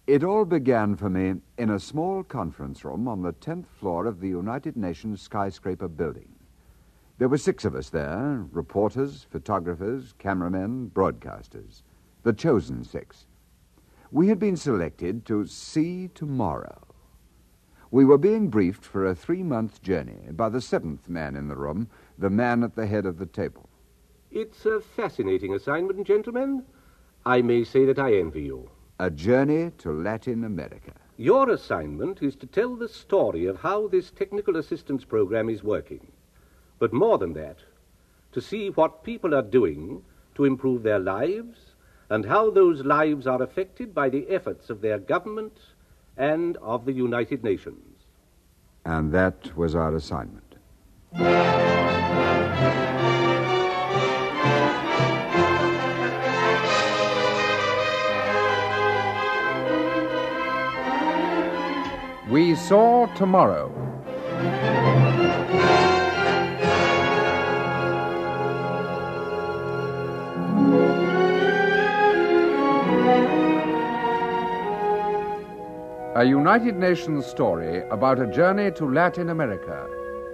It all began for me in a small conference room on the 10th floor of the United Nations skyscraper building. There were 6 of us there, reporters, photographers, cameramen, broadcasters. The chosen 6. We had been selected to see tomorrow. We were being briefed for a 3-month journey by the 7th man in the room, the man at the head of the table. It's a fascinating assignment, gentlemen. I may say that I envy you. A journey to Latin America. Your assignment is to tell the story of how this technical assistance program is working. But more than that, to see what people are doing to improve their lives and how those lives are affected by the efforts of their government and of the United Nations. And that was our assignment. We saw tomorrow. A United Nations story about a journey to Latin America.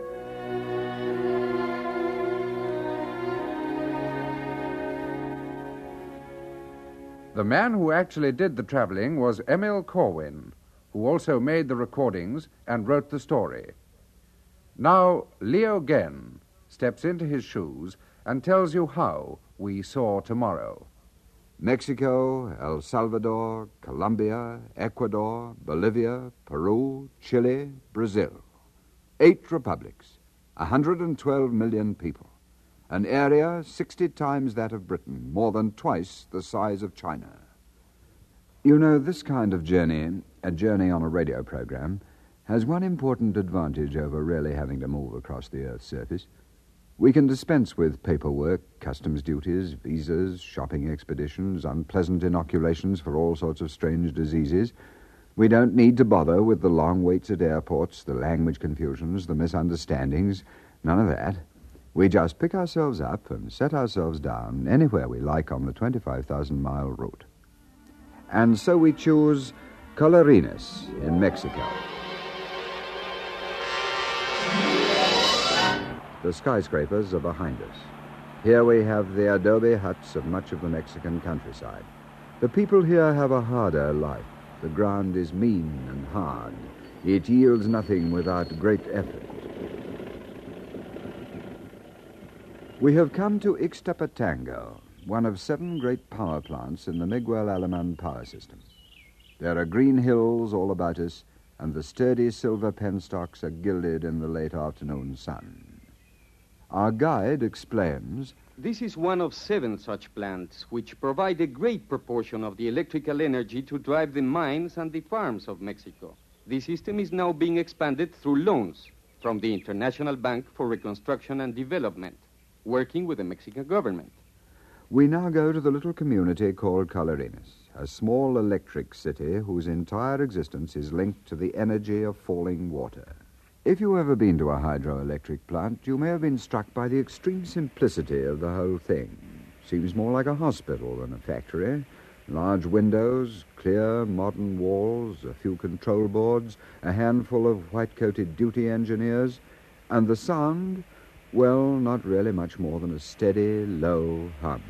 The man who actually did the traveling was Emil Corwin, who also made the recordings and wrote the story. Now, Leo Genn steps into his shoes and tells you how we saw tomorrow. Mexico, El Salvador, Colombia, Ecuador, Bolivia, Peru, Chile, Brazil. 8 republics, 112 million people. An area 60 times that of Britain, more than twice the size of China. You know, this kind of journey, a journey on a radio program, has one important advantage over really having to move across the Earth's surface. We can dispense with paperwork, customs duties, visas, shopping expeditions, unpleasant inoculations for all sorts of strange diseases. We don't need to bother with the long waits at airports, the language confusions, the misunderstandings. None of that. We just pick ourselves up and set ourselves down anywhere we like on the 25,000-mile route. And so we choose Colorines in Mexico. The skyscrapers are behind us. Here we have the adobe huts of much of the Mexican countryside. The people here have a harder life. The ground is mean and hard. It yields nothing without great effort. We have come to Ixtapatango, one of 7 great power plants in the Miguel Alemán power system. There are green hills all about us, and the sturdy silver penstocks are gilded in the late afternoon sun. Our guide explains, this is one of 7 such plants which provide a great proportion of the electrical energy to drive the mines and the farms of Mexico. The system is now being expanded through loans from the International Bank for Reconstruction and Development, working with the Mexican government. We now go to the little community called Colorines, a small electric city whose entire existence is linked to the energy of falling water. If you've ever been to a hydroelectric plant, you may have been struck by the extreme simplicity of the whole thing. Seems more like a hospital than a factory. Large windows, clear, modern walls, a few control boards, a handful of white-coated duty engineers, and the sound, well, not really much more than a steady, low hum.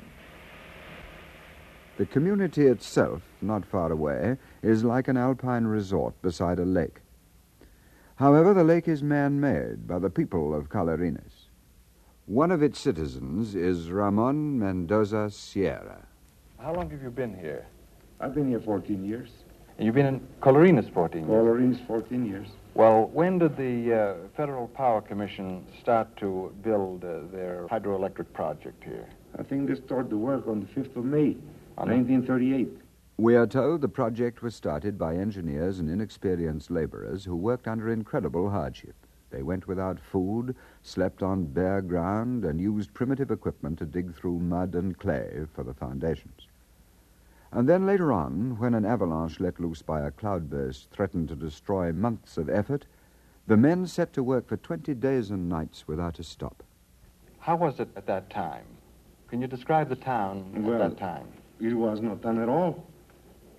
The community itself, not far away, is like an alpine resort beside a lake. However, the lake is man-made by the people of Colorines. One of its citizens is Ramon Mendoza Sierra. How long have you been here? I've been here 14 years. And you've been in Colorines 14 years? Colorines 14 years. Well, when did the Federal Power Commission start to build their hydroelectric project here? I think they started the work on the 5th of May, 1938. We are told the project was started by engineers and inexperienced laborers who worked under incredible hardship. They went without food, slept on bare ground, and used primitive equipment to dig through mud and clay for the foundations. And then later on, when an avalanche let loose by a cloudburst threatened to destroy months of effort, the men set to work for 20 days and nights without a stop. How was it at that time? Can you describe the town at that time? It was not done at all.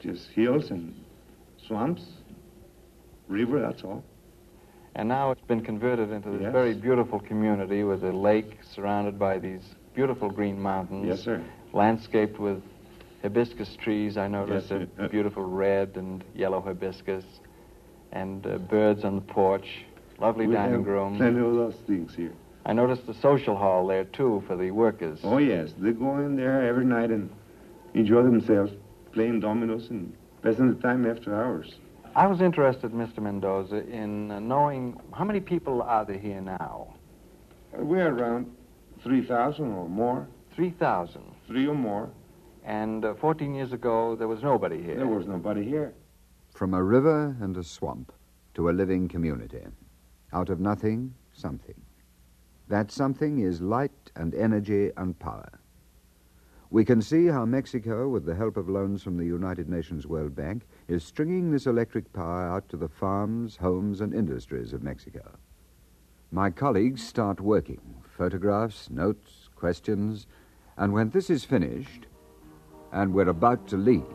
Just hills and swamps, river, that's all. And now it's been converted into this Yes. very beautiful community with a lake surrounded by these beautiful green mountains. Yes, sir. Landscaped with hibiscus trees. I noticed Yes, a beautiful red and yellow hibiscus. And birds on the porch. Lovely We dining have room. plenty of those things here. I noticed the social hall there, too, for the workers. Oh, yes. They go in there every night and enjoy themselves, playing dominoes and passing the time after hours. I was interested, Mr. Mendoza, in knowing how many people are there here now? We're around 3,000 or more, 3,000. 3 or more. And 14 years ago, there was nobody here. There was nobody here. From a river and a swamp to a living community. Out of nothing, something. That something is light and energy and power. We can see how Mexico, with the help of loans from the United Nations World Bank, is stringing this electric power out to the farms, homes, and industries of Mexico. My colleagues start working, photographs, notes, questions, and when this is finished, and we're about to leave,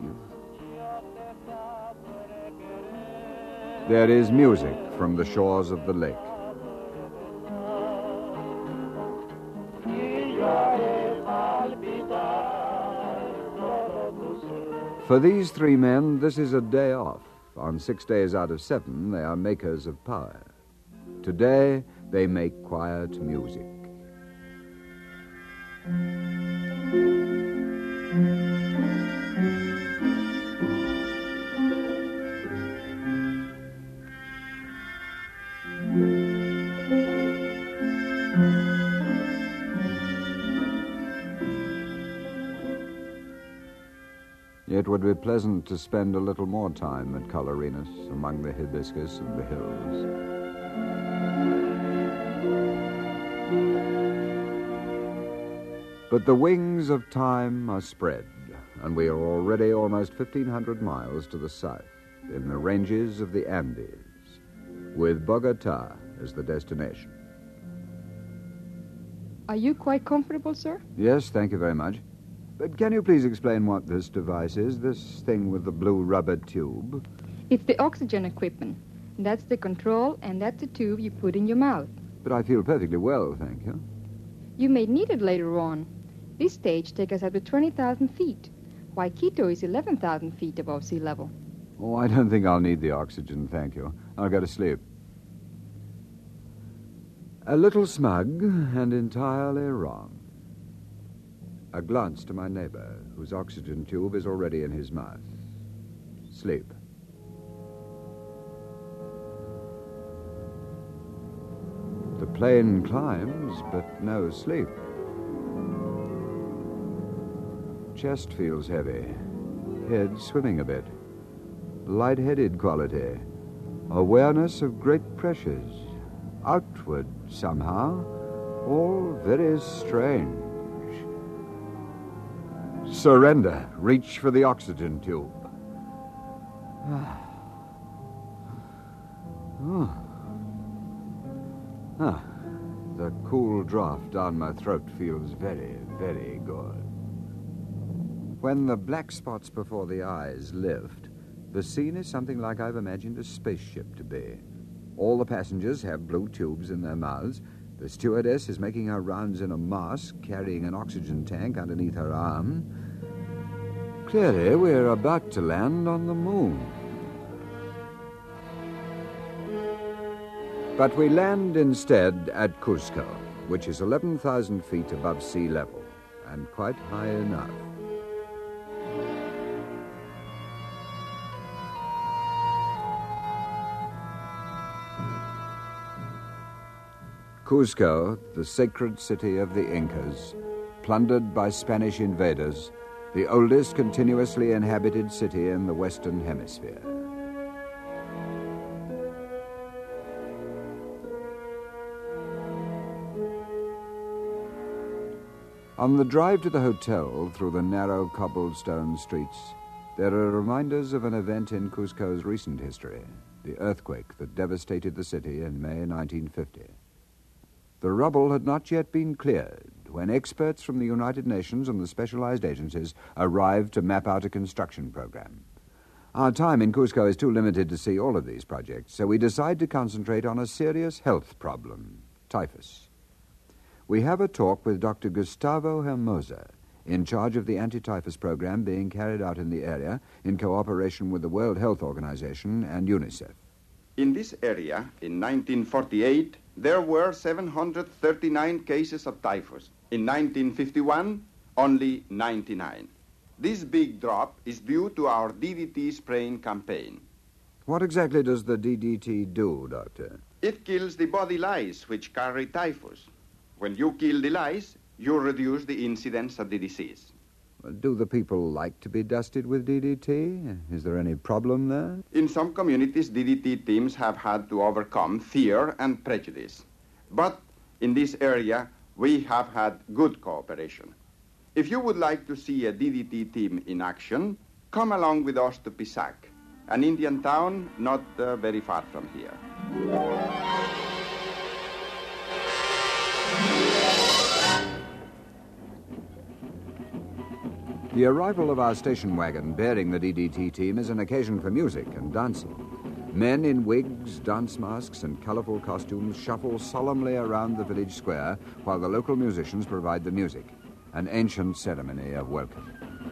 there is music from the shores of the lake. For these 3 men, this is a day off. On 6 days out of 7, they are makers of power. Today, they make quiet music. It would be pleasant to spend a little more time at Colorinas, among the hibiscus and the hills. But the wings of time are spread, and we are already almost 1,500 miles to the south, in the ranges of the Andes, with Bogota as the destination. Are you quite comfortable, sir? Yes, thank you very much. But can you please explain what this device is, this thing with the blue rubber tube? It's the oxygen equipment. That's the control, and that's the tube you put in your mouth. But I feel perfectly well, thank you. You may need it later on. This stage takes us up to 20,000 feet, while Quito is 11,000 feet above sea level. Oh, I don't think I'll need the oxygen, thank you. I'll go to sleep. A little smug and entirely wrong. A glance to my neighbor, whose oxygen tube is already in his mouth. Sleep. The plane climbs, but no sleep. Chest feels heavy. Head swimming a bit. Light-headed quality. Awareness of great pressures. Outward, somehow. All very strange. Surrender. Reach for the oxygen tube. The cool draft down my throat feels very, very good. When the black spots before the eyes lift, the scene is something like I've imagined a spaceship to be. All the passengers have blue tubes in their mouths. The stewardess is making her rounds in a mask, carrying an oxygen tank underneath her arm. Clearly, we're about to land on the moon. But we land instead at Cusco, which is 11,000 feet above sea level, and quite high enough. Cusco, the sacred city of the Incas, plundered by Spanish invaders, the oldest continuously inhabited city in the Western Hemisphere. On the drive to the hotel through the narrow cobblestone streets, there are reminders of an event in Cusco's recent history, the earthquake that devastated the city in May 1950. The rubble had not yet been cleared when experts from the United Nations and the specialized agencies arrived to map out a construction program. Our time in Cusco is too limited to see all of these projects, so we decide to concentrate on a serious health problem, typhus. We have a talk with Dr. Gustavo Hermosa, in charge of the anti-typhus program being carried out in the area in cooperation with the World Health Organization and UNICEF. In this area, in 1948, there were 739 cases of typhus. In 1951, only 99. This big drop is due to our DDT spraying campaign. What exactly does the DDT do, Doctor? It kills the body lice which carry typhus. When you kill the lice, you reduce the incidence of the disease. Do the people like to be dusted with DDT? Is there any problem there? In some communities, DDT teams have had to overcome fear and prejudice. But in this area, we have had good cooperation. If you would like to see a DDT team in action, come along with us to Pisac, an Indian town not very far from here. The arrival of our station wagon bearing the DDT team is an occasion for music and dancing. Men in wigs, dance masks, and colorful costumes shuffle solemnly around the village square while the local musicians provide the music, an ancient ceremony of welcome.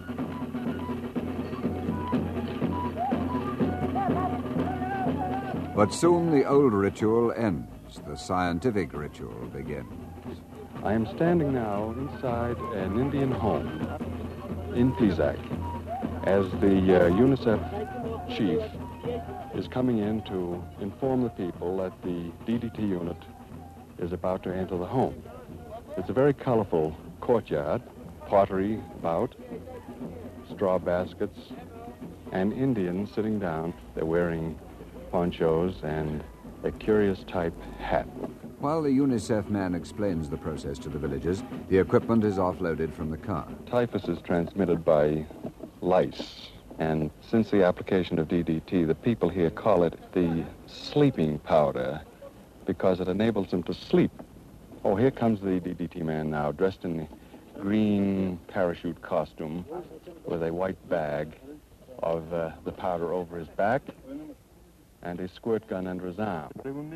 But soon the old ritual ends. The scientific ritual begins. I am standing now inside an Indian home in Pisac as the UNICEF chief is coming in to inform the people that the DDT unit is about to enter the home. It's a very colorful courtyard, pottery about, straw baskets, and Indians sitting down. They're wearing ponchos and a curious type hat. While the UNICEF man explains the process to the villagers, the equipment is offloaded from the car. Typhus is transmitted by lice, and since the application of DDT, the people here call it the sleeping powder because it enables them to sleep. Oh, here comes the DDT man now, dressed in the green parachute costume with a white bag of the powder over his back and a squirt gun under his arm.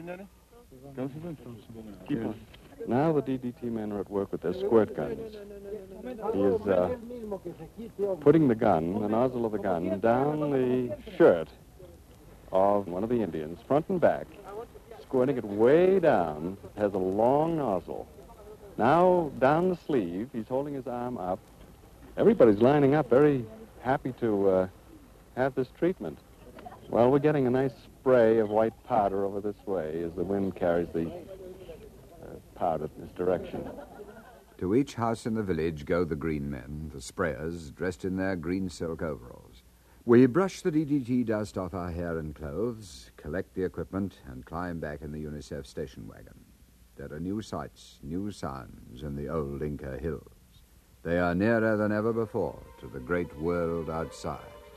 Now the DDT men are at work with their squirt guns. He is putting the gun, the nozzle of the gun, down the shirt of one of the Indians, front and back, squirting it way down. It has a long nozzle. Now down the sleeve, he's holding his arm up. Everybody's lining up, very happy to have this treatment. Well, we're getting a nice spray of white powder over this way as the wind carries the powder in this direction. To each house in the village go the green men, the sprayers, dressed in their green silk overalls. We brush the DDT dust off our hair and clothes, collect the equipment, and climb back in the UNICEF station wagon. There are new sights, new sounds in the old Inca hills. They are nearer than ever before to the great world outside.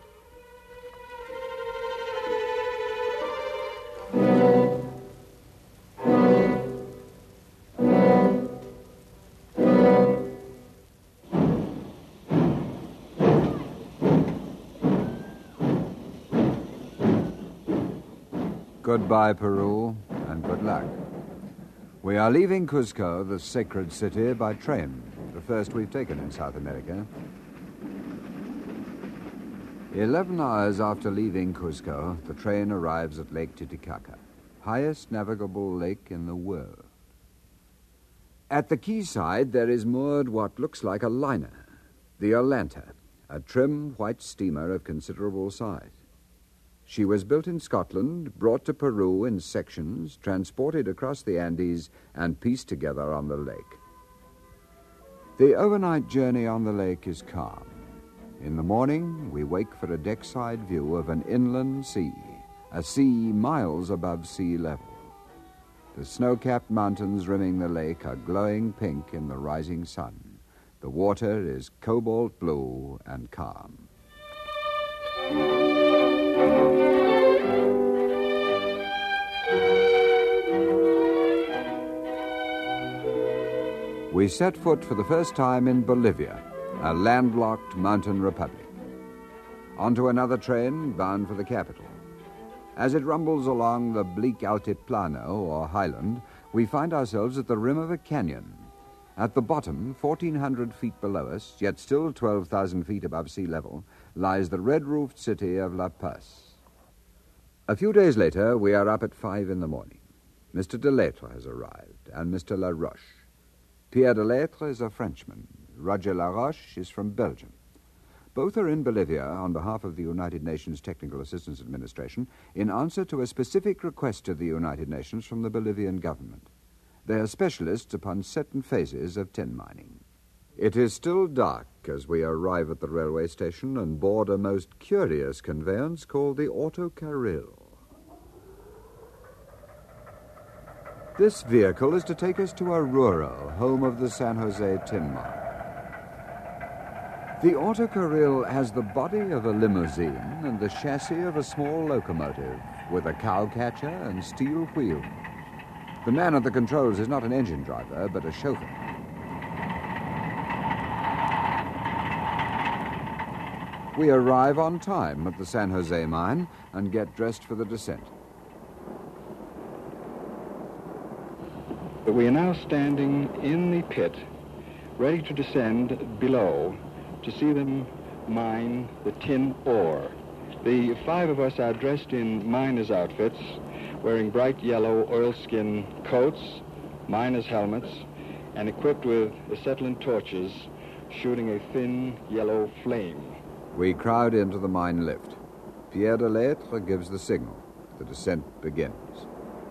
Goodbye, Peru, and good luck. We are leaving Cusco, the sacred city, by train, the first we've taken in South America. 11 hours after leaving Cusco, the train arrives at Lake Titicaca, highest navigable lake in the world. At the quayside, there is moored what looks like a liner, the Atlanta, a trim white steamer of considerable size. She was built in Scotland, brought to Peru in sections, transported across the Andes, and pieced together on the lake. The overnight journey on the lake is calm. In the morning, we wake for a deckside view of an inland sea, a sea miles above sea level. The snow-capped mountains rimming the lake are glowing pink in the rising sun. The water is cobalt blue and calm. We set foot for the first time in Bolivia, a landlocked mountain republic. Onto another train bound for the capital. As it rumbles along the bleak Altiplano, or highland, we find ourselves at the rim of a canyon. At the bottom, 1,400 feet below us, yet still 12,000 feet above sea level, lies the red-roofed city of La Paz. A few days later, we are up at 5 in the morning. Mr. Delettre has arrived, and Mr. Laroche. Pierre Delettre is a Frenchman. Roger Laroche is from Belgium. Both are in Bolivia on behalf of the United Nations Technical Assistance Administration in answer to a specific request of the United Nations from the Bolivian government. They are specialists upon certain phases of tin mining. It is still dark as we arrive at the railway station and board a most curious conveyance called the autocarril. This vehicle is to take us to Oruro, home of the San Jose Tin Mine. The autocarril has the body of a limousine and the chassis of a small locomotive with a cowcatcher and steel wheels. The man at the controls is not an engine driver, but a chauffeur. We arrive on time at the San Jose mine and get dressed for the descent. We are now standing in the pit, ready to descend below to see them mine the tin ore. The 5 of us are dressed in miners' outfits, wearing bright yellow oilskin coats, miners' helmets, and equipped with acetylene torches, shooting a thin yellow flame. We crowd into the mine lift. Pierre Delettre gives the signal. The descent begins.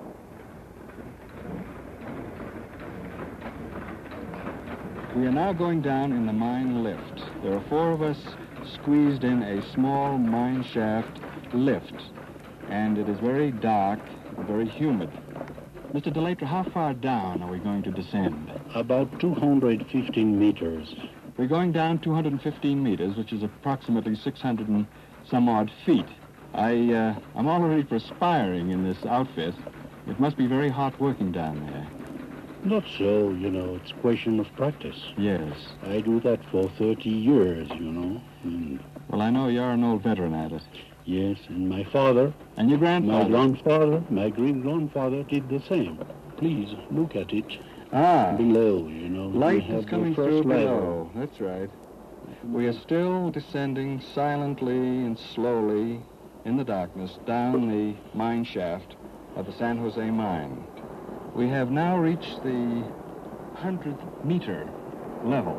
We are now going down in the mine lift. There are 4 of us squeezed in a small mine shaft lift, and it is very dark, very humid. Mr. Delettre, how far down are we going to descend? About 215 meters. We're going down 215 meters, which is approximately 600 and some odd feet. I'm already perspiring in this outfit. It must be very hot working down there. Not so, it's a question of practice. Yes. I do that for 30 years, And well, I know you're an old veteran at it. Yes, and my father. And your grandfather. My grandfather, my great-grandfather did the same. Please, look at it. Below, Light is coming through below. That's right. We are still descending silently and slowly in the darkness down the mine shaft of the San Jose mine. We have now reached the 100-meter level.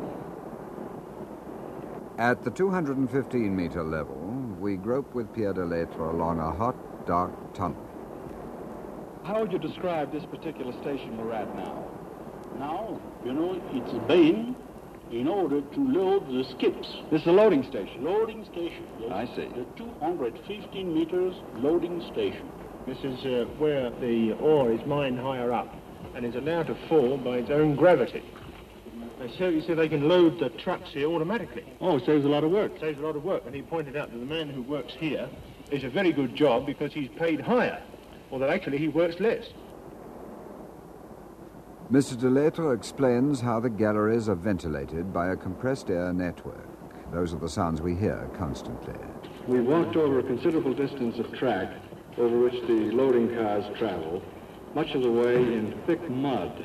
At the 215-meter level, we grope with Pierre Delettre along a hot, dark tunnel. How would you describe this particular station we're at now? Now, it's a bin in order to load the skips. This is a loading station? Loading station, yes. I see. The 215 meters loading station. This is where the ore is mined higher up and is allowed to fall by its own gravity. So you see they can load the trucks here automatically. Oh, saves a lot of work. Saves a lot of work. And he pointed out that the man who works here is a very good job because he's paid higher, although actually he works less. Mr. Delettre explains how the galleries are ventilated by a compressed air network. Those are the sounds we hear constantly. We walked over a considerable distance of track over which the loading cars travel, much of the way in thick mud.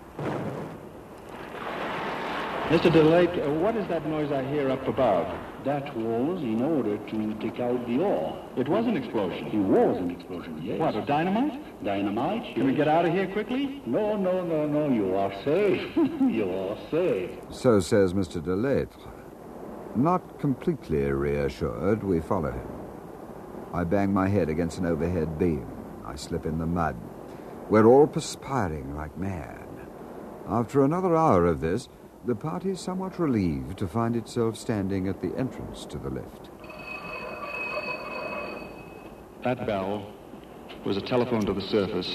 Mr. Delettre, what is that noise I hear up above? That was in order to take out the ore. It was an explosion? It was an explosion, yes. What, a dynamite? Dynamite, yes. Can we get out of here quickly? No, you are safe. You are safe. So says Mr. Delettre. Not completely reassured, we follow him. I bang my head against an overhead beam. I slip in the mud. We're all perspiring like mad. After another hour of this, the party's somewhat relieved to find itself standing at the entrance to the lift. That bell was a telephone to the surface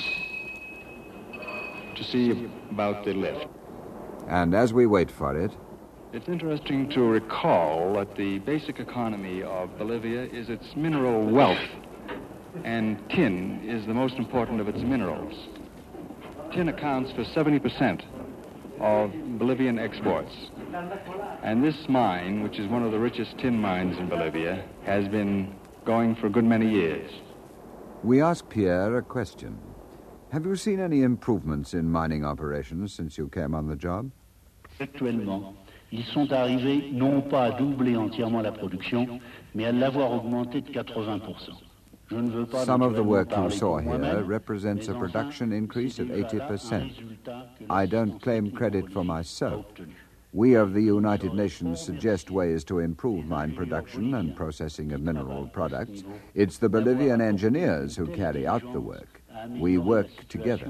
to see about the lift. And as we wait for it, it's interesting to recall that the basic economy of Bolivia is its mineral wealth, and tin is the most important of its minerals. Tin accounts for 70% of Bolivian exports. And this mine, which is one of the richest tin mines in Bolivia, has been going for a good many years. We asked Pierre a question. Have you seen any improvements in mining operations since you came on the job? Actuellement, ils sont arrivés non pas à doubler entièrement la production, mais à l'avoir augmentée de 80%. Some of the work you saw here represents a production increase of 80%. I don't claim credit for myself. We of the United Nations suggest ways to improve mine production and processing of mineral products. It's the Bolivian engineers who carry out the work. We work together.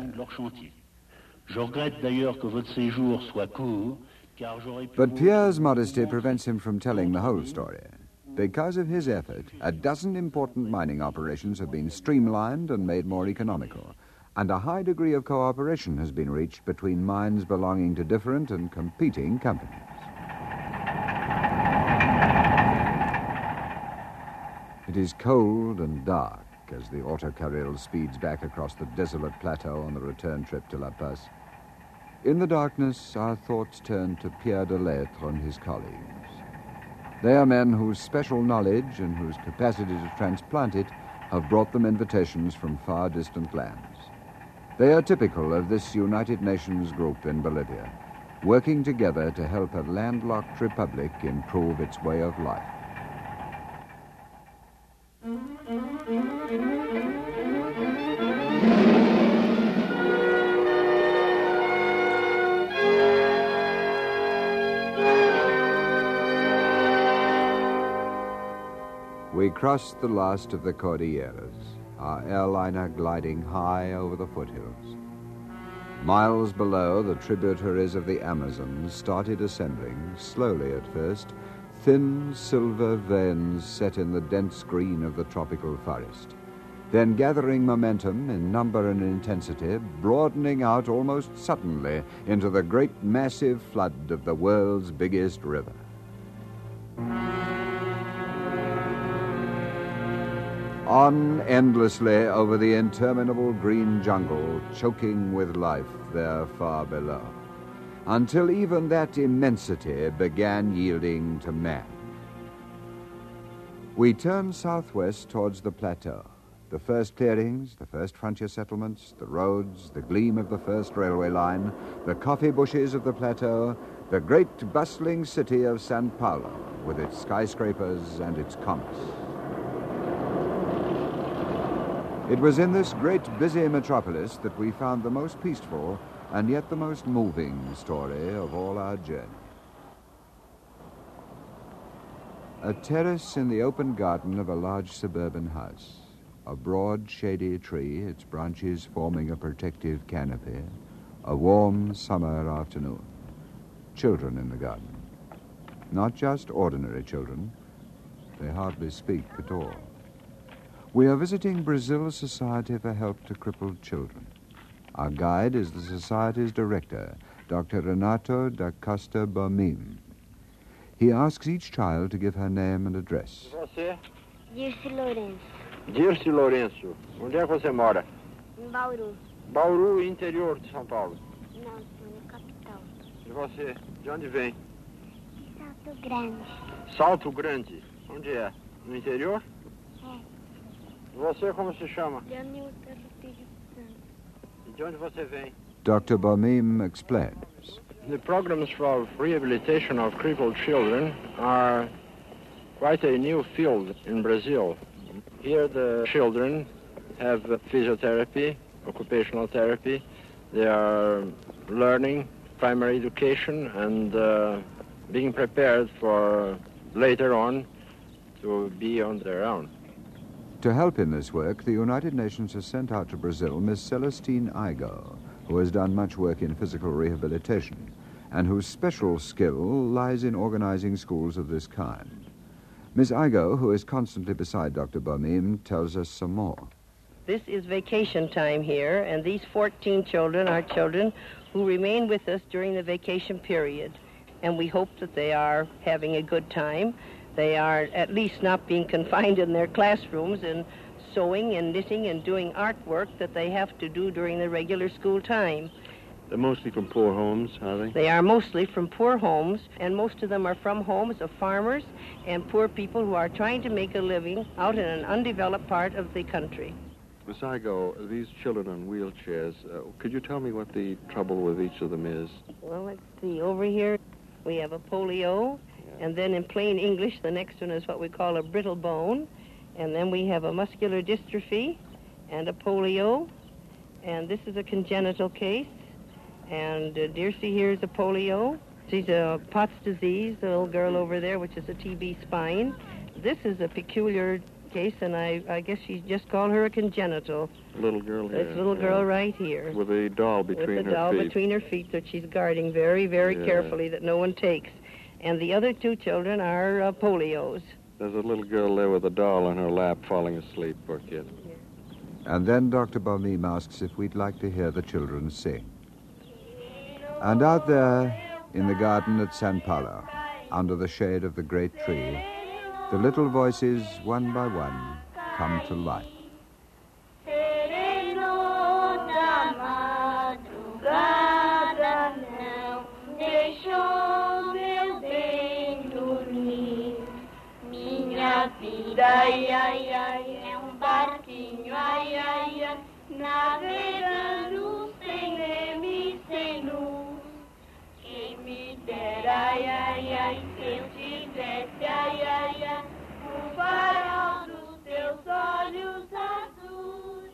But Pierre's modesty prevents him from telling the whole story. Because of his effort, a dozen important mining operations have been streamlined and made more economical, and a high degree of cooperation has been reached between mines belonging to different and competing companies. It is cold and dark as the autocarril speeds back across the desolate plateau on the return trip to La Paz. In the darkness, our thoughts turn to Pierre de Lettre and his colleagues. They are men whose special knowledge and whose capacity to transplant it have brought them invitations from far distant lands. They are typical of this United Nations group in Bolivia, working together to help a landlocked republic improve its way of life. We crossed the last of the Cordilleras, our airliner gliding high over the foothills. Miles below, the tributaries of the Amazon started ascending, slowly at first, thin silver veins set in the dense green of the tropical forest, then gathering momentum in number and intensity, broadening out almost suddenly into the great massive flood of the world's biggest river. On endlessly over the interminable green jungle, choking with life there far below, until even that immensity began yielding to man. We turned southwest towards the plateau. The first clearings, the first frontier settlements, the roads, the gleam of the first railway line, the coffee bushes of the plateau, the great bustling city of San Paulo, with its skyscrapers and its commerce. It was in this great busy metropolis that we found the most peaceful and yet the most moving story of all our journey. A terrace in the open garden of a large suburban house. A broad, shady tree, its branches forming a protective canopy. A warm summer afternoon. Children in the garden. Not just ordinary children. They hardly speak at all. We are visiting Brazil's Society for Help to Crippled Children. Our guide is the Society's director, Dr. Renato da Costa Bomim. He asks each child to give her name and address. Você? Dirce Lourenço. Dirce Lourenço. Onde é que você mora? Em Bauru. Bauru, interior de São Paulo. Não, estou na capital. E você? De onde vem? Salto Grande. Salto Grande. Onde é? No interior? É. Você como se chama? Jamilton Rodrigues Santos. E de onde você vem? Dr. Bomim explains. The programs for rehabilitation of crippled children are quite a new field in Brazil. Here the children have physiotherapy, occupational therapy. They are learning primary education and being prepared for later on to be on their own. To help in this work, the United Nations has sent out to Brazil Miss Celestine Igo, who has done much work in physical rehabilitation, and whose special skill lies in organizing schools of this kind. Miss Igo, who is constantly beside Dr. Bomim, tells us some more. This is vacation time here, and these 14 children are children who remain with us during the vacation period, and we hope that they are having a good time. They are at least not being confined in their classrooms and sewing and knitting and doing artwork that they have to do during the regular school time. They're mostly from poor homes, are they? They are mostly from poor homes, and most of them are from homes of farmers and poor people who are trying to make a living out in an undeveloped part of the country. Miss Igo, these children on wheelchairs, could you tell me what the trouble with each of them is? Well, let's see. Over here we have a polio, and then in plain English the next one is what we call a brittle bone, and then we have a muscular dystrophy and a polio, and this is a congenital case. And Dirce here is a polio. She's a Pott's disease, the little girl over there, which is a TB spine. This is a peculiar case, and I guess she's just called her a congenital. Little girl here. This little girl right here. With a doll between her feet. With a doll between her feet that she's guarding very, very carefully that no one takes. And the other two children are polios. There's a little girl there with a doll on her lap falling asleep, poor kid. And then Dr. Balmim asks if we'd like to hear the children sing. And out there in the garden at San Paulo, under the shade of the great tree, the little voices, one by one, come to life. Navegando sem leme, sem luz. Quem me dera, ai, ai, ai, se eu tivesse, ai, ai, ai, o farol dos teus olhos azuis.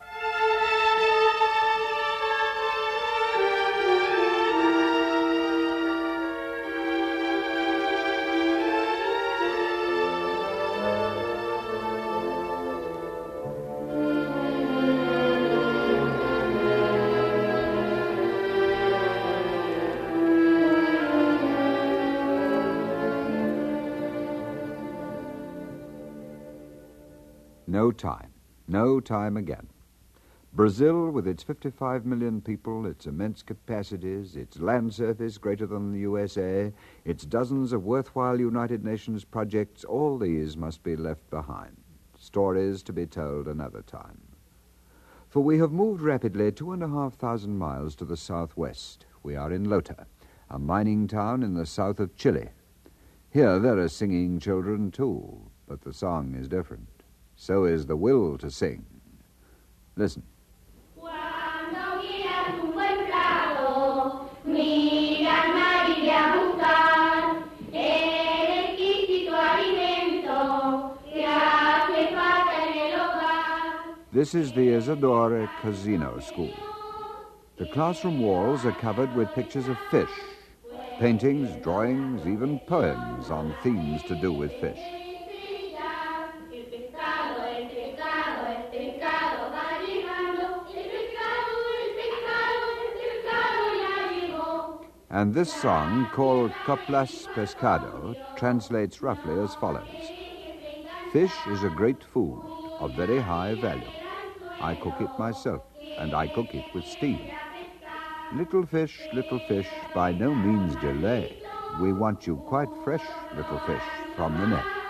No time again. Brazil, with its 55 million people, its immense capacities, its land surface greater than the USA, its dozens of worthwhile United Nations projects, all these must be left behind. Stories to be told another time. For we have moved rapidly 2,500 miles to the southwest. We are in Lota, a mining town in the south of Chile. Here there are singing children, too, but the song is different. So is the will to sing. Listen. This is the Isidore Casino School. The classroom walls are covered with pictures of fish, paintings, drawings, even poems on themes to do with fish. And this song, called Coplas Pescado, translates roughly as follows. Fish is a great food of very high value. I cook it myself, and I cook it with steam. Little fish, by no means delay. We want you quite fresh, little fish, from the net.